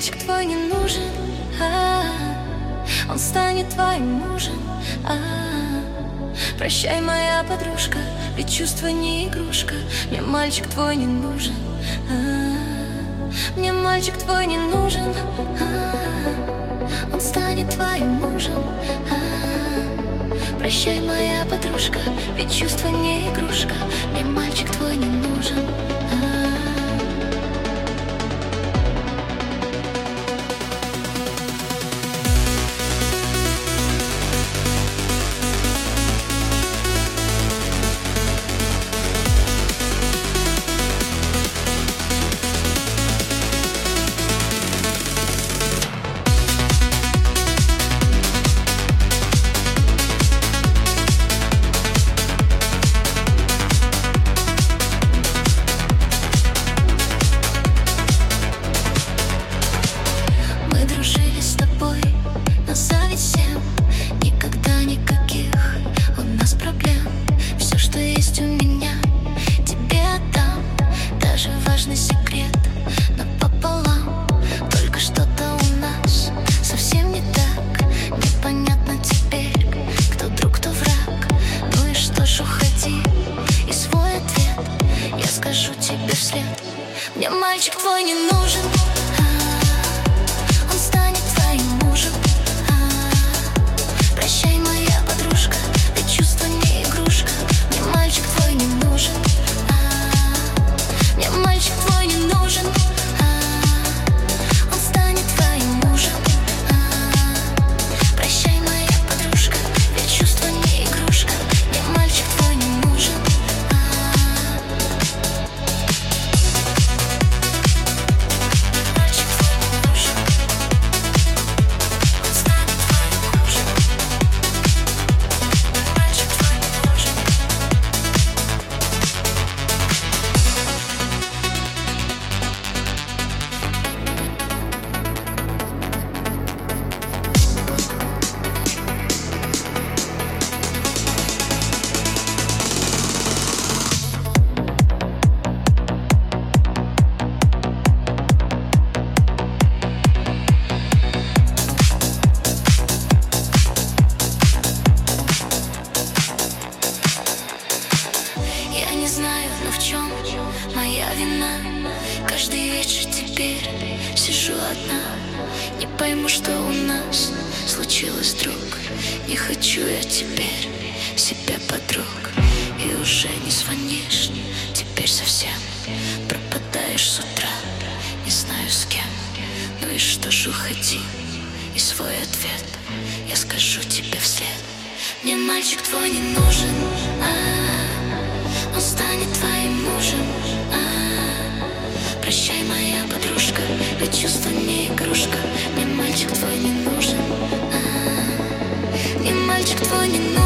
мальчик твой не нужен, он станет твоим мужем. Прощай, моя подружка, ведь чувство не игрушка. Мне мальчик твой не нужен, мне мальчик твой не нужен, он станет твоим мужем. Прощай, моя подружка, ведь чувство не игрушка. Мне мальчик твой не нужен. Секрет напополам, только что-то у нас совсем не так. Непонятно теперь, кто друг, кто враг. Ну и что ж, уходи, и свой ответ я скажу тебе вслед. Мне мальчик твой не нужен, он станет твоим мужем. Прощай, моя подружка, ведь чувство не игрушка. Мне мальчик твой не нужен, мне мальчик твой не нужен, он станет твоим мужем. Прощай, моя подружка, ведь чувство не игрушка. Мне мальчик твой не нужен. Мальчик твой не нужен, он станет твоим мужем. Мальчик твой не нужен. Я не знаю, но в чем моя вина. Каждый вечер теперь сижу одна. Не пойму, что у нас случилось, друг. Не хочу я теперь себе подруг. И уже не звонишь, теперь совсем пропадаешь с утра, не знаю с кем. Ну и что ж, уходи, и свой ответ я скажу тебе вслед. Мне мальчик твой не нужен, он станет твоим мужем. Прощай, моя подружка, ведь чувство не игрушка. Мне мальчик твой не нужен, мне мальчик твой не нужен.